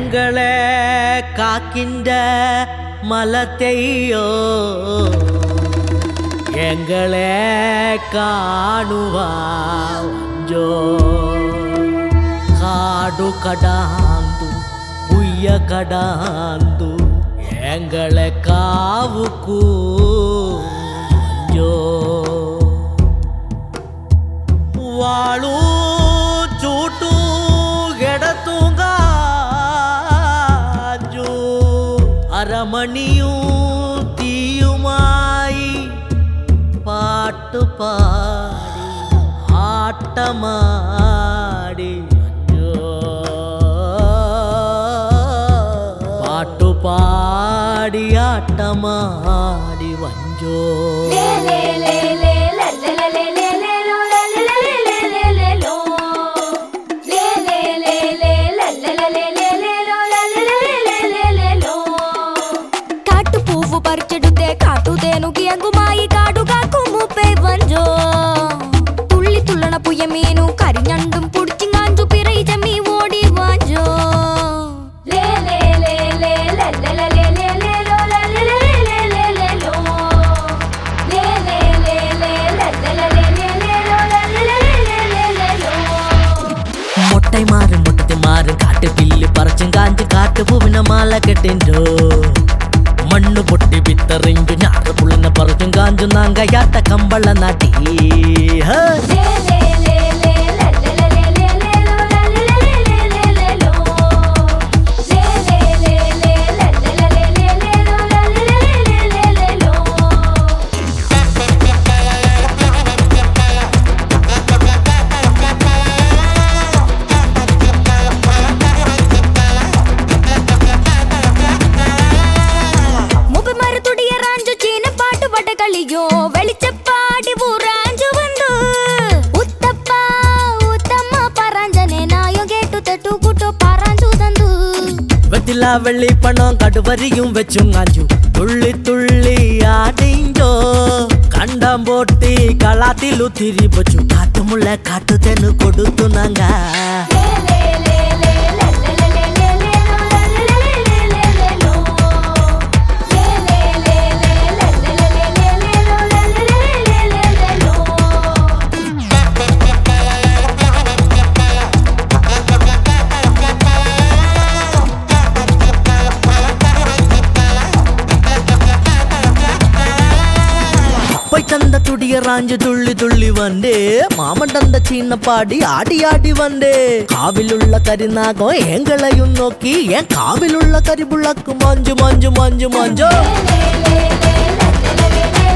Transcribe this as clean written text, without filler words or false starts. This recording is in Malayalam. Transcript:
எங்களே காக்கின்ற மலத்தையோ எங்களே காணுவாஞ்சோ காடு கடாந்து புய்ய கடாந்து எங்களே காவுக்கு அஞ்சோ வாழு ചൂട്ടു എടത്തുങ്കാഞ്ചു അരമണിയും തീയുമായി പാട്ടുപാടി ആട്ടമാടി പാട്ടുപാടി ആട്ടമാടി വഞ്ചോ ുമായി കാടുകാക്കുമൂപ്പേ വഞ്ചോ തുള്ളി തുള്ളണ പുയമീനു കരിഞ്ഞണ്ടും പുടിച്ചിങ്ങാഞ്ചു പിറയി ജമ്മി ഓടി വാഞ്ചോ മൊട്ടൈ മാറും മുട്ടത്തി മാറും കാട്ടു പില്ല് പറിച്ചും കാഞ്ചു കാട്ടുപൂവിന മാല കെട്ടിൻഡോ മണ്ണു പൊട്ടി വിത്തറിഞ്ചു ഞാറ് പുള്ളിനെ പറിച്ചും കാഞ്ചു നാങ്കയാട്ട കമ്പള നാട്ടി വെളിച്ചപ്പാടി ഊറാഞ്ചു വന്നു ഉത്തപ്പ ഉത്തമ്മ പറഞ്ഞനെ നായോ കേട്ടു തെട്ടു കൂട്ടോ പറയാഞ്ചു തന്നു വെത്തില വെള്ളി പണം കടുവരിയും വെച്ചും കാഞ്ചു തുള്ളി തുള്ളി ആടിഞ്ചോ കണ്ടം പൊട്ടി കളത്തിലു തിരിച്ചു കാട്ടുമുള്ള കാട്ടുതെന്നു കൊടുത്തു നാങ്ക ചന്ത തുടിയ റാഞ്ചു തുള്ളി തുള്ളി വണ്ടേ മാമൻ തந்த ചീന്ന പാടി ആടി ആടി വണ്ടേ കാവിലുള്ള കരിനാഗോ എങ്കളയും നോക്കി ഏൻ കാവിലുള്ള കരിപുള്ളക്കും മഞ്ചു മഞ്ചു മഞ്ചു മഞ്ചോ